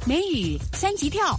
美语三级跳。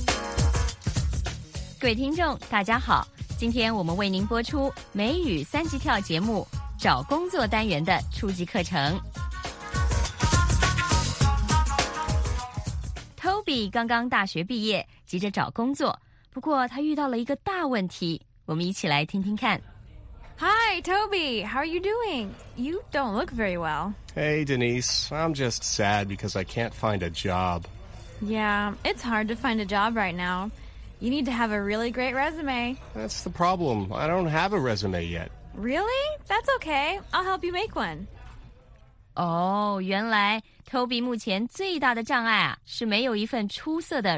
各位听众大家好，今天我们为您播出美语三级跳节目找工作单元的初级课程。Toby 刚刚大学毕业，急着找工作，不过他遇到了一个大问题，我们一起来听听看。 Hi, Toby. How are you doing? You don't look very well. Hey, Denise. I'm just sad because I can't find a job. Yeah, it's hard to find a job right now. You need to have a really great resume. That's the problem. I don't have a resume yet. Really? That's okay. I'll help you make one. 哦，原来 Toby 目前最大的障碍啊，是没有一份出色的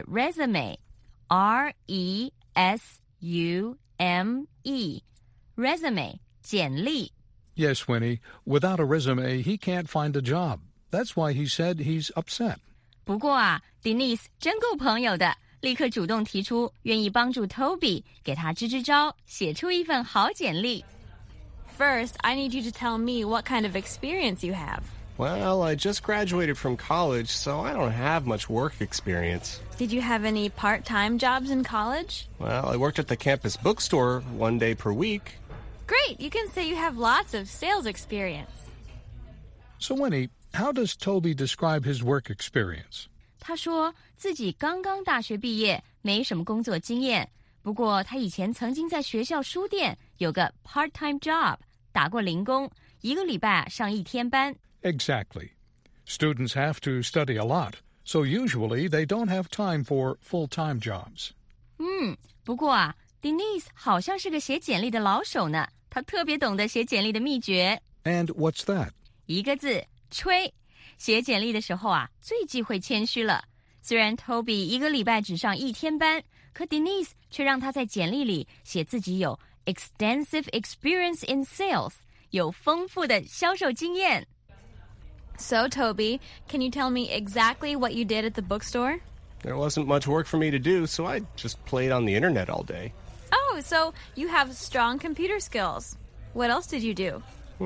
resume。R-E-S-U-M-E。Resume 简历。 Yes, Winnie. Without a resume, he can't find a job. That's why he said he's upset. 不过啊 Denise 真够朋友的，立刻主动提出愿意帮助 Toby 给他支支招，写出一份好简历。 First, I need you to tell me what kind of experience you have. Well, I just graduated from college, so I don't have much work experience. Did you have any part-time jobs in college? Well, I worked at the campus bookstore 1 day per week. Great! You can say you have lots of sales experience. So, Winnie, how does Toby describe his work experience? 他说自己刚刚大学毕业，没什么工作经验，不过他以前曾经在学校书店有个 part-time job， 打过零工，1个礼拜上1天班。 Exactly. Students have to study a lot, so usually they don't have time for full-time jobs. 不过啊 Denise 好像是个写简历的老手呢，她特别懂得写简历的秘诀。 And what's that? 一个字，吹。写简历的时候啊，最忌讳谦虚了。虽然 Toby 1个礼拜只上1天班，可 Denise 却让他在简历里写自己有 extensive experience in sales， 有丰富的销售经验。 So, Toby, can you tell me exactly what you did at the bookstore? There wasn't much work for me to do, so I just played on the internet all day. Oh, so you have strong computer skills. What else did you do?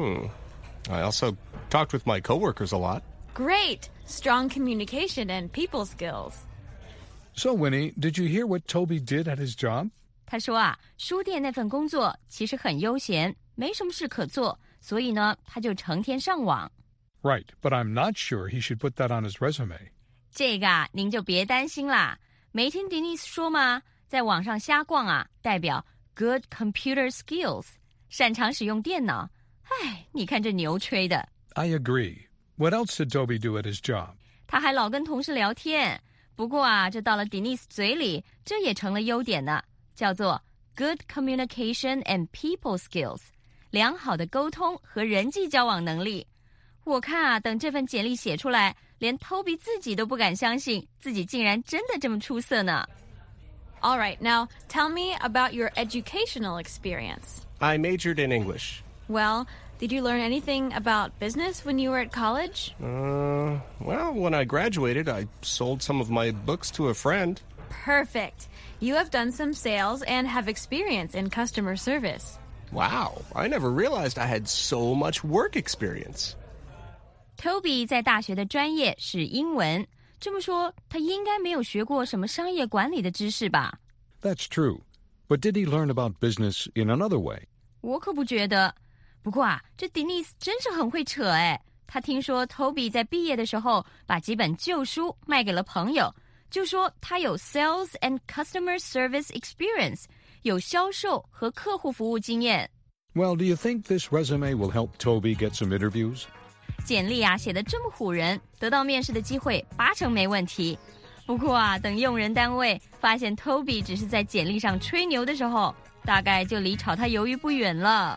I also talked with my coworkers a lot. Great! Strong communication and people skills. So, Winnie, did you hear what Toby did at his job? 他说啊，书店那份工作其实很悠闲，没什么事可做，所以呢，他就成天上网。 Right, but I'm not sure he should put that on his resume. 这个啊，您就别担心啦。没听 Denise 说吗？在网上瞎逛啊，代表 good computer skills， 擅长使用电脑。唉，你看这牛吹的。 I agree. What else did Toby do at his job? 他还老跟同事聊天。不过啊，这到了 Denise 嘴里，这也成了优点呢，叫做 good communication and people skills， 良好的沟通和人际交往能力。我看啊，等这份简历写出来，连 Toby 自己都不敢相信，自己竟然真的这么出色呢。 All right, now tell me about your educational experience. I majored in English. Well, did you learn anything about business when you were at college? Well, when I graduated, I sold some of my books to a friend. Perfect. You have done some sales and have experience in customer service. Wow, I never realized I had so much work experience. Toby 在大学的专业是英文，这么说，他应该没有学过什么商业管理的知识吧？ That's true. But did he learn about business in another way? 我可不觉得。不过啊，这 Denise 真是很会扯哎。他听说 Toby 在毕业的时候把几本旧书卖给了朋友，就说他有 sales and customer service experience， 有销售和客户服务经验。 Well, do you think this resume will help Toby get some interviews? 简历啊写得这么唬人，得到面试的机会8成没问题。不过啊，等用人单位发现 Toby 只是在简历上吹牛的时候，大概就离炒他鱿鱼不远了。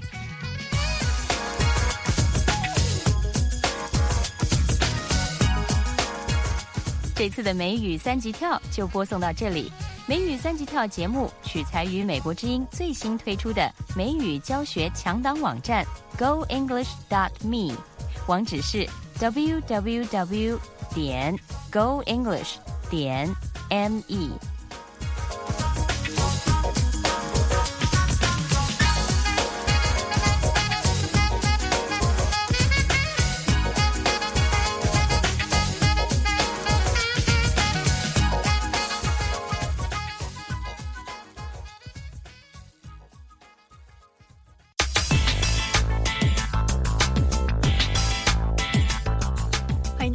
这次的美语三级跳就播送到这里。美语三级跳节目取材于美国之音最新推出的美语教学强档网站 GoEnglish.me， 网址是 www.goenglish.me。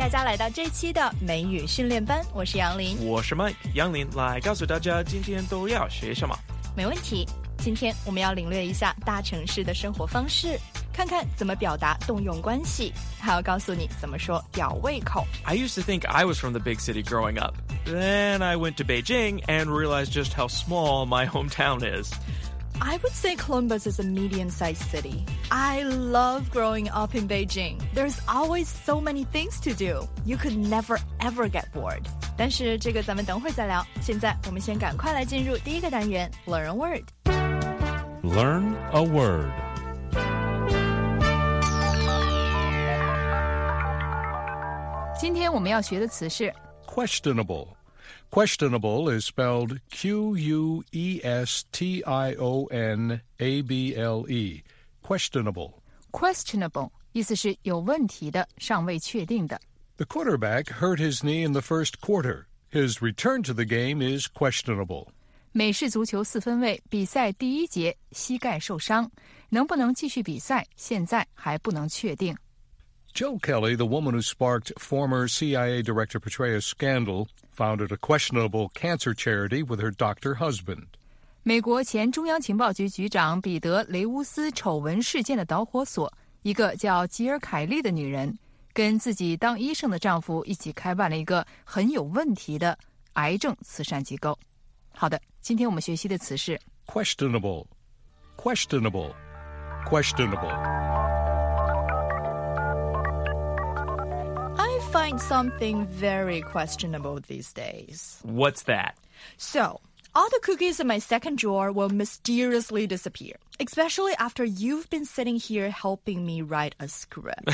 大家来到这期的美语训练班，我是杨林， 我是 Mike， 杨林来告诉大家今天都要学什么。 没问题。今天我们要领略一下大城市的生活方式，看看怎么表达动用关系，还要告诉你怎么说吊胃口。 I used to think I was from the big city growing up. Then I went to Beijing and realized just how small my hometown is. I would say Columbus is a medium-sized city. I love growing up in Beijing. There's always so many things to do. You could never ever get bored. 但是这个咱们等会儿再聊。现在我们先赶快来进入第一个单元 Learn a Word. Learn a word. 今天我们要学的词是 Questionable. Questionable is spelled Q-U-E-S-T-I-O-N-A-B-L-E. Questionable. questionable， 意思是有问题的，尚未确定的。 The quarterback hurt his knee in the first quarter. His return to the game is questionable. 美式足球四分卫比赛第一节膝盖受伤，能不能继续比赛，现在还不能确定。 Jill Kelly, the woman who sparked former CIA Director Petraeus' scandal, founded a questionable cancer charity with her doctor husband. 美国前中央情报局局长彼得·雷乌斯丑闻事件的导火索，一个叫吉尔·凯利的女人，跟自己当医生的丈夫一起开办了一个很有问题的癌症慈善机构。好的，今天我们学习的词是 Questionable. Questionable. Questionable. I find something very questionable these days. What's that? So, all the cookies in my second drawer will mysteriously disappear, especially after you've been sitting here helping me write a script.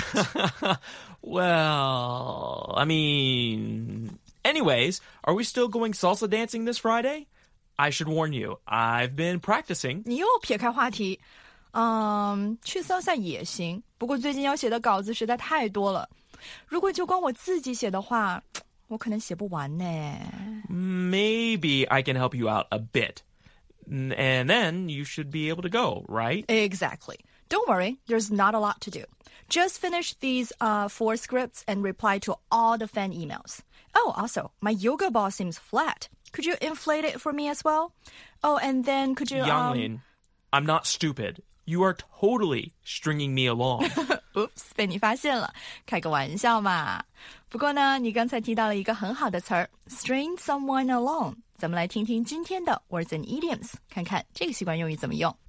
Well, I mean... Anyways, are we still going salsa dancing this Friday? I should warn you, I've been practicing. 你又撇开话题。去salsa也行，不过最近要写的稿子实在太多了。如果就光我自己写的话，我可能写不完呢。 Maybe I can help you out a bit. And then you should be able to go, right? Exactly. Don't worry, there's not a lot to do. Just finish these 4 scripts and reply to all the fan emails. Oh, also, my yoga ball seems flat. Could you inflate it for me as well? Oh, and then could you... Yanglin, I'm not stupid. You are totally stringing me along. Oops, 被你发现了，开个玩笑嘛。不过呢，你刚才提到了一个很好的词儿 string someone along。咱们来听听今天的 words and idioms， 看看这个习惯用语怎么用。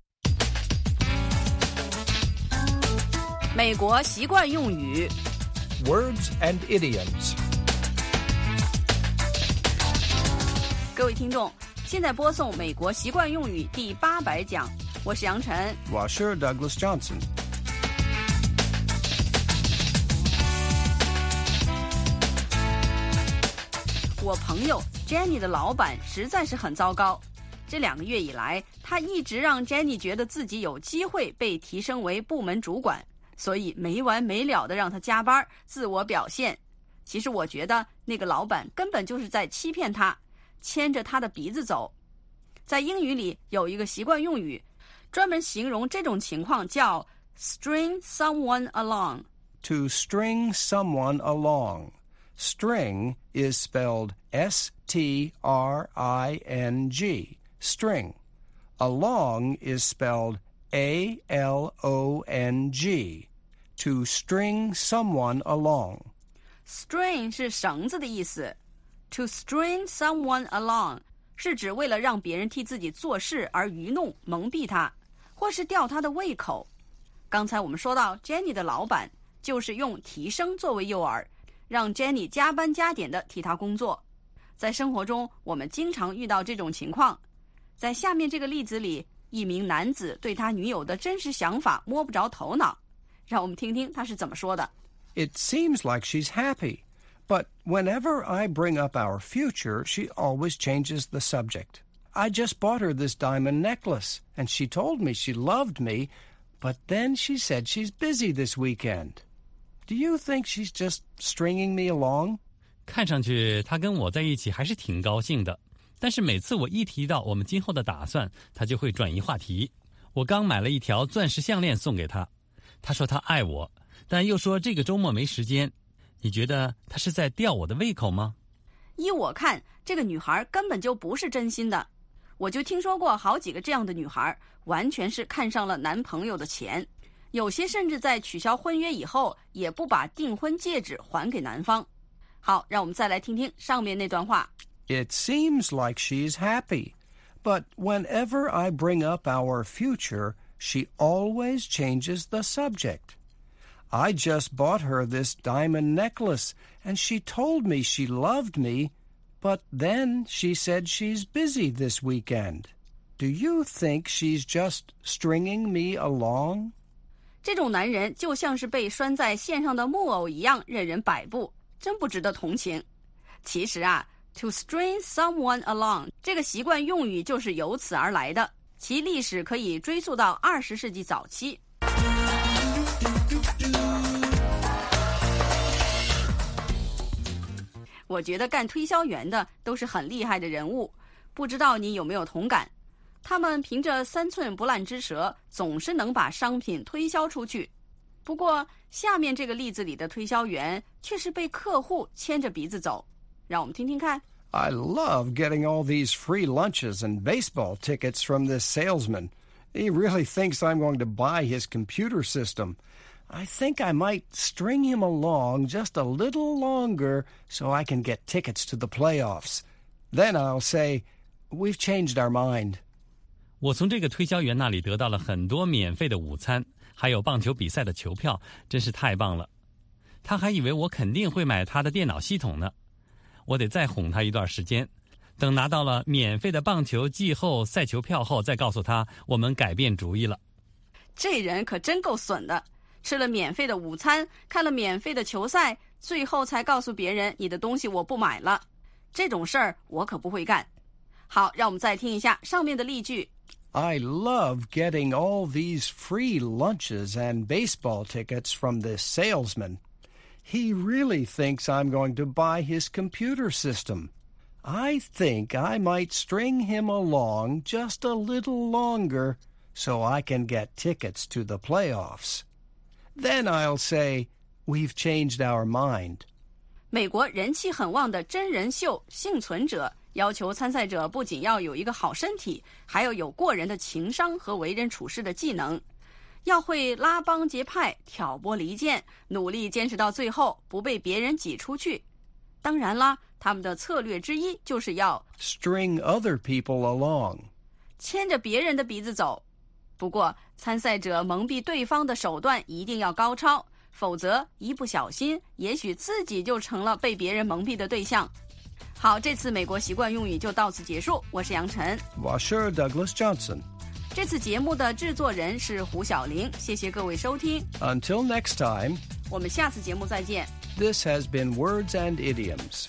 美国习惯用语 Words and idioms. 各位听众，现在播送美国习惯用语第800讲，我是杨晨。 Washer Douglas Johnson. 我朋友 Jenny 的老板实在是很糟糕。这2个月以来，他一直让 Jenny 觉得自己有机会被提升为部门主管，所以没完没了的让他加班，自我表现。其实我觉得那个老板根本就是在欺骗他，牵着他的鼻子走。在英语里有一个习惯用语，专门形容这种情况，叫 string someone along. To string someone along. String is spelled S-T-R-I-N-G. String. Along is spelled A-L-O-N-G. To string someone along. String 是绳子的意思。To string someone along 是指为了让别人替自己做事而愚弄、蒙蔽他，或是吊他的胃口。刚才我们说到 Jenny 的老板就是用提升作为诱饵，让 Jenny 加班加点的替他工作。在生活中我们经常遇到这种情况。在下面这个例子里，一名男子对他女友的真实想法摸不着头脑，让我们听听他是怎么说的。 It seems like she's happy, but whenever I bring up our future, she always changes the subject. I just bought her this diamond necklace, and she told me she loved me, but then she said she's busy this weekend. Do you think she's just stringing me along? 看上去她跟我在一起还是挺高兴的，但是每次我一提到我们今后的打算，她就会转移话题。我刚买了一条钻石项链送给她，她说她爱我，但又说这个周末没时间。 你觉得他是在吊我的胃口吗？ 依我看，这个女孩根本就不是真心的。我就听说过好几个这样的女孩，完全是看上了男朋友的钱，有些甚至在取消婚约以后，也不把订婚戒指还给男方。好，让我们再来听听上面那段话。 It seems like she's happy, but whenever I bring up our future, she always changes the subject. I just bought her this diamond necklace, and she told me she loved me, but then she said she's busy this weekend. Do you think she's just stringing me along? 这种男人就像是被拴在线上的木偶一样，任人摆布，真不值得同情。其实啊，to string someone along 这个习惯用语就是由此而来的，其历史可以追溯到20世纪早期。我觉得干推销员的都是很厉害的人物，不知道你有没有同感？他们凭着3寸不烂之舌，总是能把商品推销出去。不过，下面这个例子里的推销员却是被客户牵着鼻子走。让我们听听看。 I love getting all these free lunches and baseball tickets from this salesman. He really thinks I'm going to buy his computer system.I think I might string him along just a little longer so I can get tickets to the playoffs. Then I'll say, we've changed our mind. 我从这个推销员那里得到了很多免费的午餐，还有棒球比赛的球票，真是太棒了。他还以为我肯定会买他的电脑系统呢。我得再哄他一段时间，等拿到了免费的棒球季后赛球票后，再告诉他我们改变主意了。 这人可真够损的。吃了免费的午餐，看了免费的球赛，最后才告诉别人你的东西我不买了。这种事儿我可不会干。好，让我们再听一下上面的例句。 I love getting all these free lunches and baseball tickets from this salesman. He really thinks I'm going to buy his computer system. I think I might string him along just a little longer so I can get tickets to the playoffs.Then I'll say, we've changed our mind. 美国人气很旺的真人秀《幸存者》要求参赛者不仅要有一个好身体，还要有过人的情商和为人处事的技能，要会拉帮结派、挑拨离间，努力坚持到最后，不被别人挤出去。当然啦，他们的策略之一就是要 string other people along. 牵着别人的鼻子走。不过，参赛者蒙蔽对方的手段一定要高超，否则一不小心，也许自己就成了被别人蒙蔽的对象。好，这次美国习惯用语就到此结束。我是杨晨， 我是 Douglas Johnson。 这次节目的制作人是胡小玲，谢谢各位收听。 Until next time, 我们下次节目再见。 This has been Words and Idioms.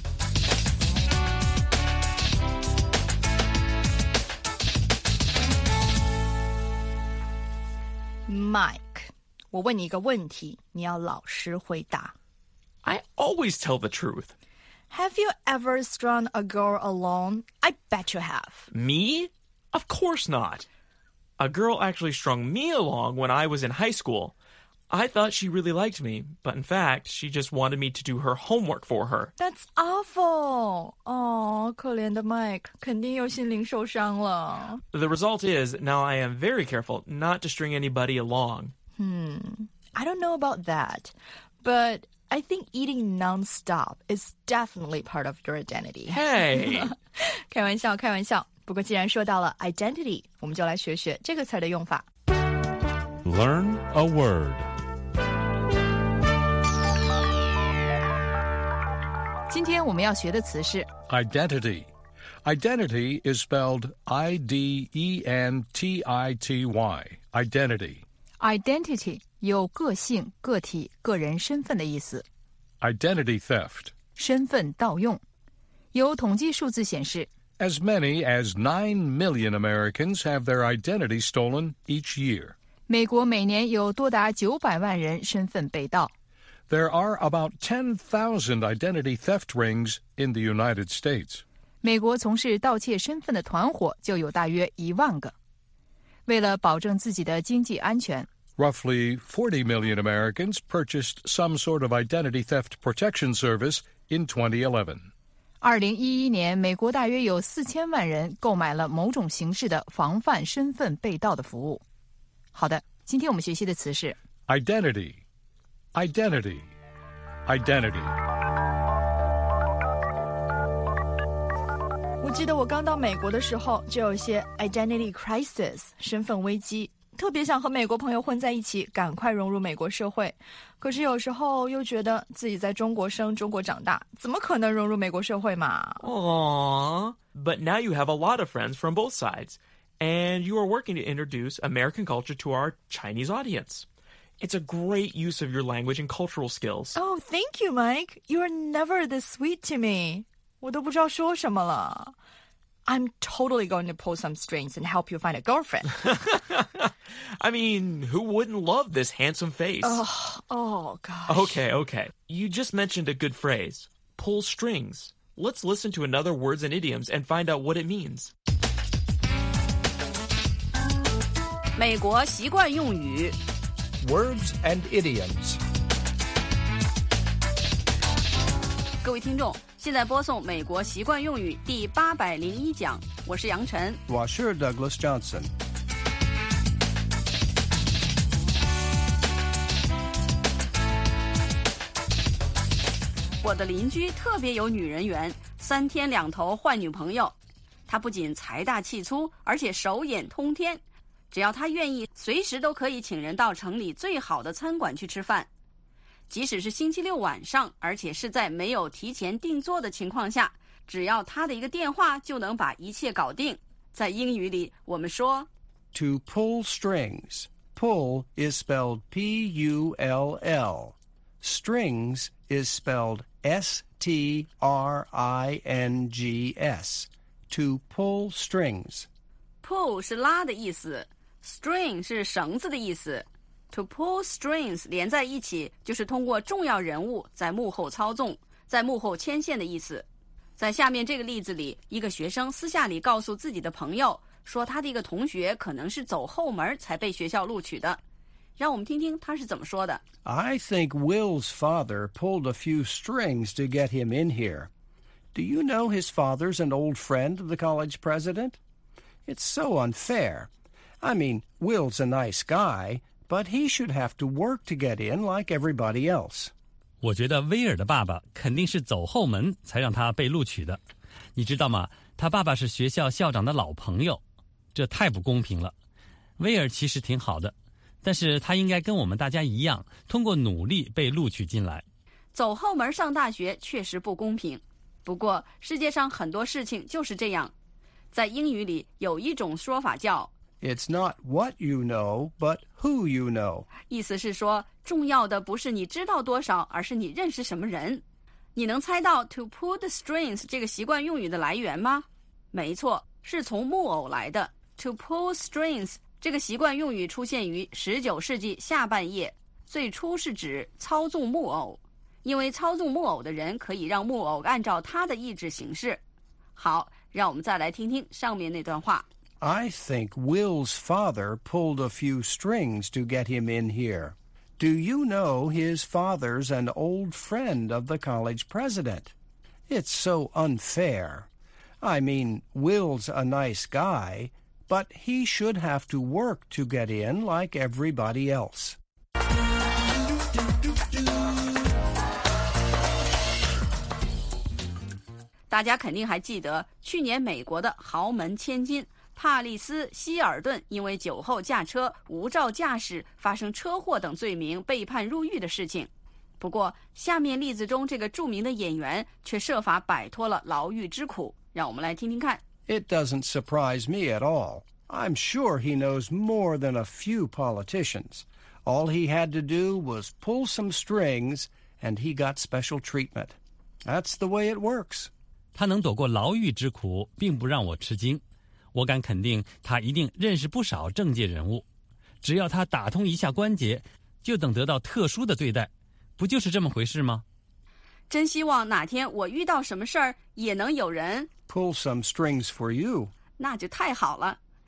Mike, 我问你一个问题，你要老实回答。 I always tell the truth. Have you ever strung a girl along? I bet you have. Me? Of course not. A girl actually strung me along when I was in high school. I thought she really liked me, but in fact, she just wanted me to do her homework for her. That's awful. 哦，可怜的 Mike 肯定又心灵受伤了。 The result is, now I am very careful not to string anybody along. I don't know about that, but I think eating nonstop is definitely part of your identity. Hey! 开玩笑，开玩笑。不过既然说到了 identity, 我们就来学学这个词的用法。 Learn a word. 今天我们要学的词是 Identity. Identity is spelled I-D-E-N-T-I-T-Y. Identity. identity 有个性、个体、个人身份的意思。 Identity theft. 身份盗用。有统计数字显示 As many as 9 million Americans have their identity stolen each year. 美国每年有多达900万人身份被盗。 There are about 10,000 identity theft rings in the United States. 美国从事盗窃身份的团伙就有大约1万个。为了保证自己的经济安全 Roughly 40 million Americans purchased some sort of identity theft protection service in 2011. 2011年，美国大约有4000万人购买了某种形式的防范身份被盗的服务。好的，今天我们学习的词是 Identity, identity, identity. 我记得我刚到美国的时候，就有一些 identity crisis 身份危机，特别想和美国朋友混在一起，赶快融入美国社会。可是有时候又觉得自己在中国生、中国长大，怎么可能融入美国社会嘛？ Aww. But now you have a lot of friends from both sides, and you are working to introduce American culture to our Chinese audience. It's a great use of your language and cultural skills. Oh, thank you, Mike. You are never this sweet to me. 我都不知道说什么了。I'm totally going to pull some strings and help you find a girlfriend. I mean, who wouldn't love this handsome face? Oh, gosh. Okay. You just mentioned a good phrase. Pull strings. Let's listen to another words and idioms and find out what it means. 美国习惯用语 Words and idioms. 各位听众，现在播送美国习惯用语第801讲，我是杨晨。 我是 Douglas Johnson. 我的邻居特别有女人缘，3天2头换女朋友。他不仅财大气粗，而且手眼通天。只要他愿意，随时都可以请人到城里最好的餐馆去吃饭。即使是星期六晚上，而且是在没有提前订座的情况下，只要他的一个电话就能把一切搞定。在英语里，我们说 To pull strings. Pull is spelled P-U-L-L. Strings is spelled S-T-R-I-N-G-S. To pull strings. Pull 是拉的意思， string 是绳子的意思。To pull strings 连在一起，就是通过重要人物在幕后操纵，在幕后牵线的意思。在下面这个例子里，一个学生私下里告诉自己的朋友，说他的一个同学可能是走后门才被学校录取的。让我们听听他是怎么说的。 I think Will's father pulled a few strings to get him in here. Do you know his father's an old friend of the college president? It's so unfair. I mean, Will's a nice guy, but he should have to work to get in like everybody else. 我觉得威尔的爸爸肯定是走后门才让他被录取的。你知道吗？他爸爸是学校校长的老朋友，这太不公平了。威尔其实挺好的，但是他应该跟我们大家一样，通过努力被录取进来。 走后门上大学确实不公平，不过世界上很多事情就是这样。在英语里有一种说法叫 It's not what you know, but who you know. 意思是说，重要的不是你知道多少，而是你认识什么人。你能猜到 to pull the strings 这个习惯用语的来源吗？没错，是从木偶来的。To pull strings 这个习惯用语出现于19世纪下半叶，最初是指操纵木偶，因为操纵木偶的人可以让木偶按照他的意志行事。好，让我们再来听听上面那段话。 I think Will's father pulled a few strings to get him in here. Do you know his father's an old friend of the college president? It's so unfair. I mean, Will's a nice guy, but he should have to work to get in like everybody else. 大家肯定还记得，去年美国的豪门千金帕丽斯·希尔顿因为酒后驾车、无照驾驶、发生车祸等罪名被判入狱的事情。不过，下面例子中这个著名的演员却设法摆脱了牢狱之苦。让我们来听听看。 It doesn't surprise me at all. I'm sure he knows more than a few politicians. All he had to do was pull some strings, and he got special treatment. That's the way it works. 他能躲过牢狱之苦，并不让我吃惊。我敢肯定，他一定认识不少政界人物。只要他打通一下关节，就等得到特殊的对待，不就是这么回事吗？ 真希望哪天我遇到什么事儿，也能有人 pull some strings for you. 那就太好了。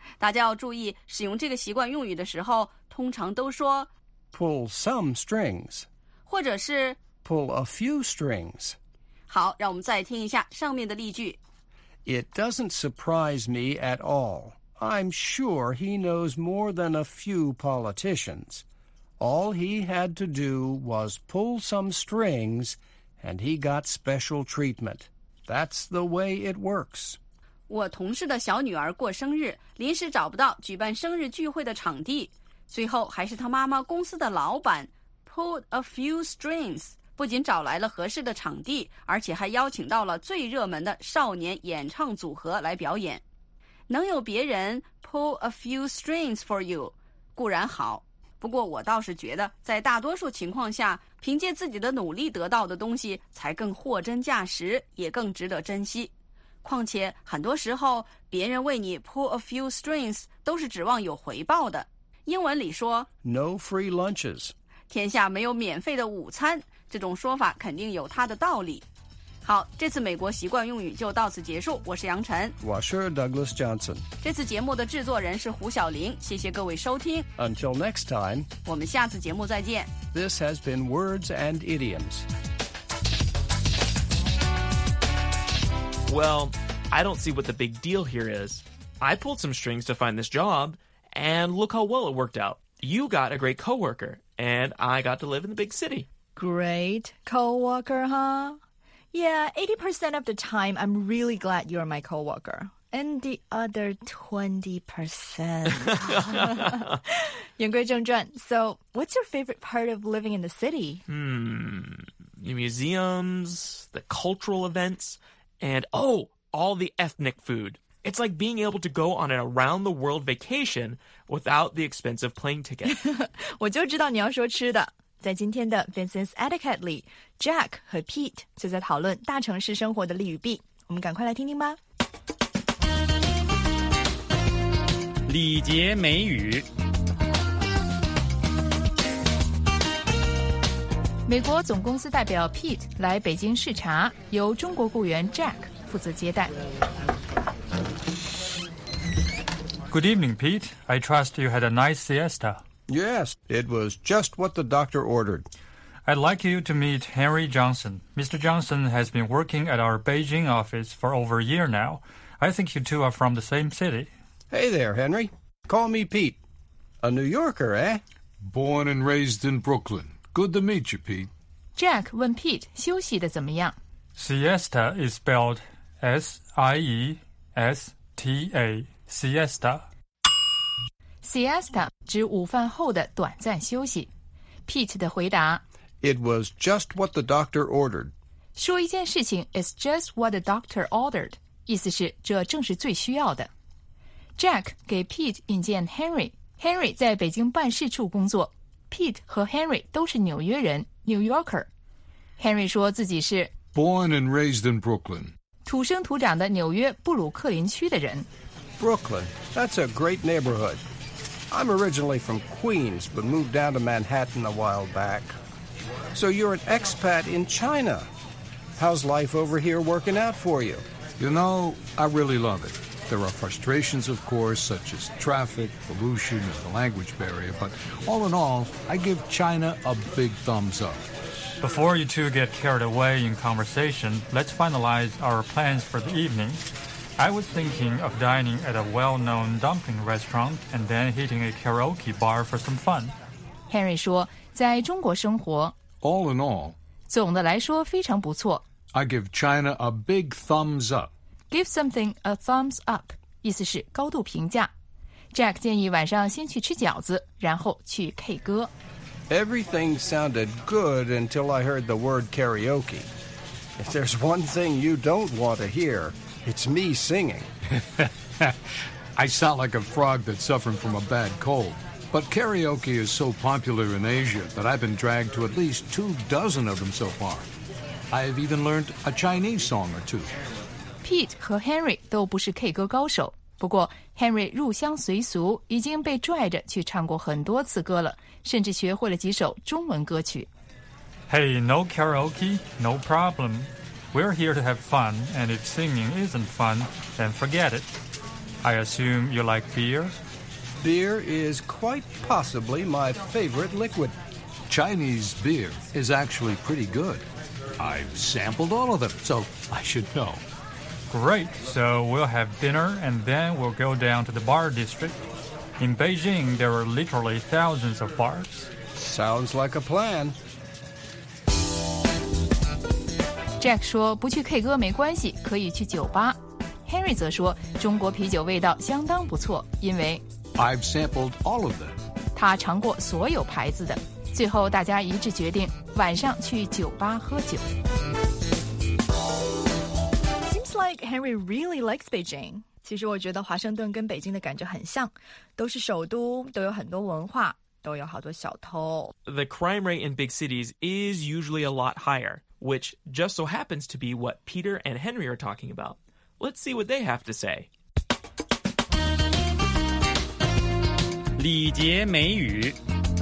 大家要注意，使用这个习惯用语的时候，通常都说 pull some strings 或者是 pull a few strings. 好，让我们再听一下上面的例句。 It doesn't surprise me at all. I'm sure he knows more than a few politicians. All he had to do was pull some strings, and he got special treatment. That's the way it works. 我同事的小女儿过生日，临时找不到举办生日聚会的场地，最后还是他妈妈公司的老板 pulled a few strings， 不仅找来了合适的场地，而且还邀请到了最热门的少年演唱组合来表演。能有别人 pull a few strings for you 固然好，不过我倒是觉得在大多数情况下，凭借自己的努力得到的东西才更货真价实，也更值得珍惜。况且很多时候别人为你 pull a few strings 都是指望有回报的。英文里说 No free lunches. 天下没有免费的午餐，这种说法肯定有它的道理。好，这次美国习惯用语就到此结束。我是杨晨， 我是 Douglas Johnson。 这次节目的制作人是胡小玲，谢谢各位收听。 Until next time, 我们下次节目再见。 This has been Words and Idioms. Well, I don't see what the big deal here is. I pulled some strings to find this job, and look how well it worked out. You got a great coworker, and I got to live in the big city. Great coworker, huh? Yeah, 80% of the time, I'm really glad you're my coworker. And the other 20%. 言归正传, so what's your favorite part of living in the city? The museums, the cultural events, and all the ethnic food. It's like being able to go on an around-the-world vacation without the expensive plane ticket. 我就知道你要说吃的。在今天的 Vincent's Etiquette 里 Jack 和 Pete 就在讨论大城市生活的利与弊。我们赶快来听听吧。 礼节美语。 美国总公司代表 Pete 来北京视察，由中国雇员 Jack 负责接待。 Good evening, Pete. I trust you had a nice siesta. Yes, it was just what the doctor ordered. I'd like you to meet Henry Johnson. Mr. Johnson has been working at our Beijing office for over a year now. I think you two are from the same city. Hey there, Henry. Call me Pete. A New Yorker, eh? Born and raised in Brooklyn. Good to meet you, Pete. Jack 问 Pete 休息的怎么样？ Siesta is spelled S-I-E-S-T-A, siesta. Siesta 指午饭后的短暂休息。Pete 的回答 It was just what the doctor ordered. 说一件事情 is just what the doctor ordered， 意思是这正是最需要的。Jack 给 Pete 引荐 Henry 在北京办事处工作。Pete 和 Henry 都是纽约人 New Yorker。 Henry 说自己是 Born and raised in Brooklyn. 土生土长的纽约布鲁克林区的人。 Brooklyn, that's a great neighborhood. I'm originally from Queens, but moved down to Manhattan a while back. So you're an expat in China. How's life over here working out for you? You know, I really love it. There are frustrations, of course, such as traffic, pollution, and the language barrier, but all in all, I give China a big thumbs up. Before you two get carried away in conversation, let's finalize our plans for the evening. I was thinking of dining at a well-known dumpling restaurant and then hitting a karaoke bar for some fun. Henry 说在中国生活 All in all, 总的来说非常不错。 I give China a big thumbs up. Give something a thumbs up 意思是高度评价。 Jack 建议晚上先去吃饺子，然后去 K 歌。 Everything sounded good until I heard the word karaoke. If there's one thing you don't want to hear, it's me singing. I sound like a frog that's suffering from a bad cold. But karaoke is so popular in Asia that I've been dragged to at least 24 of them so far. I've even learned a Chinese song or two. Pete 和 Henry 都不是 K 歌高手，不过 Henry 入乡随俗，已经被拽着去唱过很多次歌了，甚至学会了几首中文歌曲。 Hey, no karaoke? No problem. We're here to have fun, and if singing isn't fun, then forget it. I assume you like beer? Beer is quite possibly my favorite liquid. Chinese beer is actually pretty good. I've sampled all of them, so I should know. Great. So we'll have dinner and then we'll go down to the bar district. In Beijing, there are literally thousands of bars. Sounds like a plan. Jack 说不去 K 歌没关系，可以去酒吧。Henry 则说中国啤酒味道相当不错，因为 I've sampled all of them. 他尝过所有牌子的。最后大家一致决定晚上去酒吧喝酒。 Seems like Henry really likes Beijing. 其实我觉得华盛顿跟北京的感觉很像，都是首都，都有很多文化，都有好多小偷。 The crime rate in big cities is usually a lot higher, which just so happens to be what Peter and Henry are talking about. Let's see what they have to say. 礼节美语。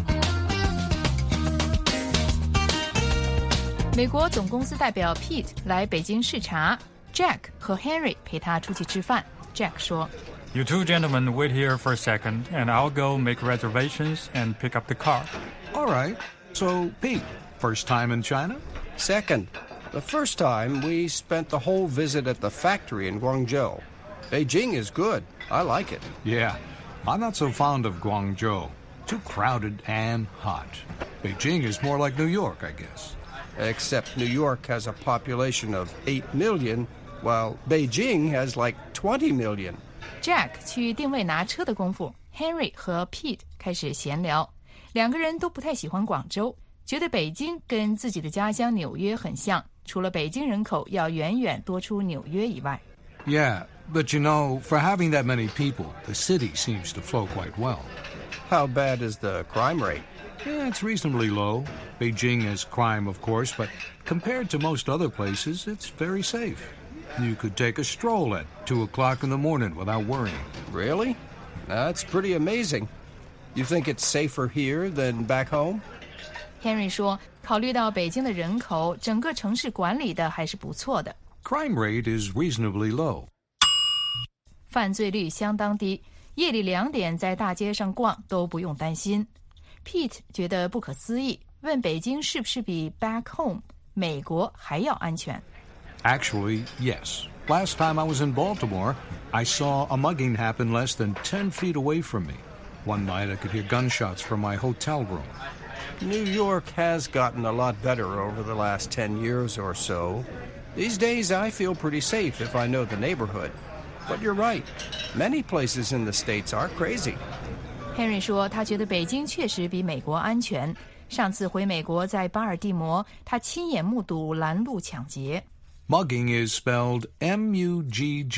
美国总公司代表 Pete 来北京视察 ，Jack 和 Henry 陪他出去吃饭。Jack 说 You two gentlemen wait here for a second, and I'll go make reservations and pick up the car. All right. So, Pete, first time in China? Second, the first time we spent the whole visit at the factory in Guangzhou. Beijing is good. I like it. Yeah. I'm not so fond of Guangzhou. Too crowded and hot. Beijing is more like New York, I guess. Except New York has a population of 8 million, while Beijing has like 20 million. Jack 去定位拿车的功夫 ，Henry 和 Pete 开始闲聊。两个人都不太喜欢广州，觉得北京跟自己的家乡纽约很像，除了北京人口要远远多出纽约以外。 Yeah, but you know, for having that many people, the city seems to flow quite well. How bad is the crime rate? Yeah, it's reasonably low. Beijing has crime, of course, but compared to most other places, it's very safe. You could take a stroll at 2 o'clock in the morning without worrying. Really? That's pretty amazing. You think it's safer here than back home? Henry 说，考虑到北京的人口，整个城市管理的还是不错的。 Crime rate is reasonably low. 犯罪率相当低，夜里2点在大街上逛都不用担心。Pete 觉得不可思议，问北京是不是比 back home 美国还要安全？ Actually, yes. Last time I was in Baltimore, I saw a mugging happen less than 10 feet away from me. One night I could hear gunshots from my hotel room. New York has gotten a lot better over the last 10 years or so. These days I feel pretty safe if I know the neighborhood. But you're right. Many places in the States are crazy. Henry 说他觉得北京确实比美国安全。上次回美国在巴尔的摩，他亲眼目睹拦路抢劫。 Mugging is spelled M-U-G-G-I-N-G.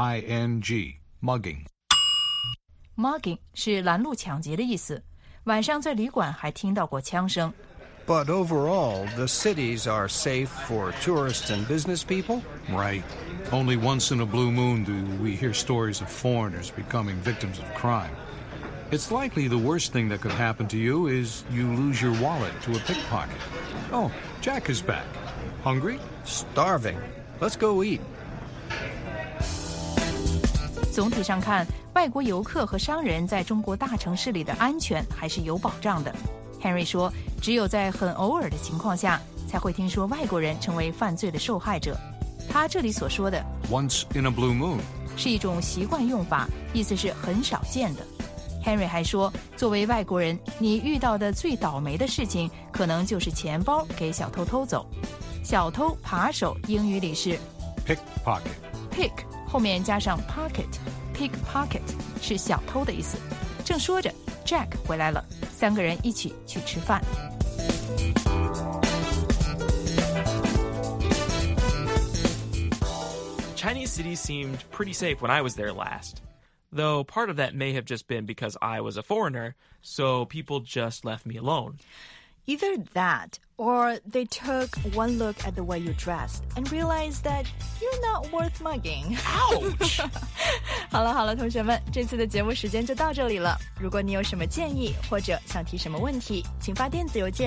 Mugging. Mugging 是拦路抢劫的意思。晚上在旅馆还听到过枪声。 But overall, the cities are safe for tourists and business people? Right. Only once in a blue moon do we hear stories of foreigners becoming victims of crime. It's likely the worst thing that could happen to you is you lose your wallet to a pickpocket. Oh, Jack is back. Hungry? Starving. Let's go eat. 总体上看，外国游客和商人在中国大城市里的安全还是有保障的。Henry 说，只有在很偶尔的情况下，才会听说外国人成为犯罪的受害者。他这里所说的 once in a blue moon 是一种习惯用法，意思是很少见的。Henry 还说，作为外国人，你遇到的最倒霉的事情，可能就是钱包给小偷偷走。小偷扒手英语里是 pickpocket。pick 后面加上 pocket，pickpocket 是小偷的意思。正说着 ，Jack 回来了，三个人一起去吃饭。 Chinese cities seemed pretty safe when I was there last. Though part of that may have just been because I was a foreigner, so people just left me alone. Either that, or they took one look at the way you dressed and realized that you're not worth mugging. Ouch! 好了，同学们，这次的节目时间就到这里了。如果你有什么建议或者想提什么问题，请发电子邮件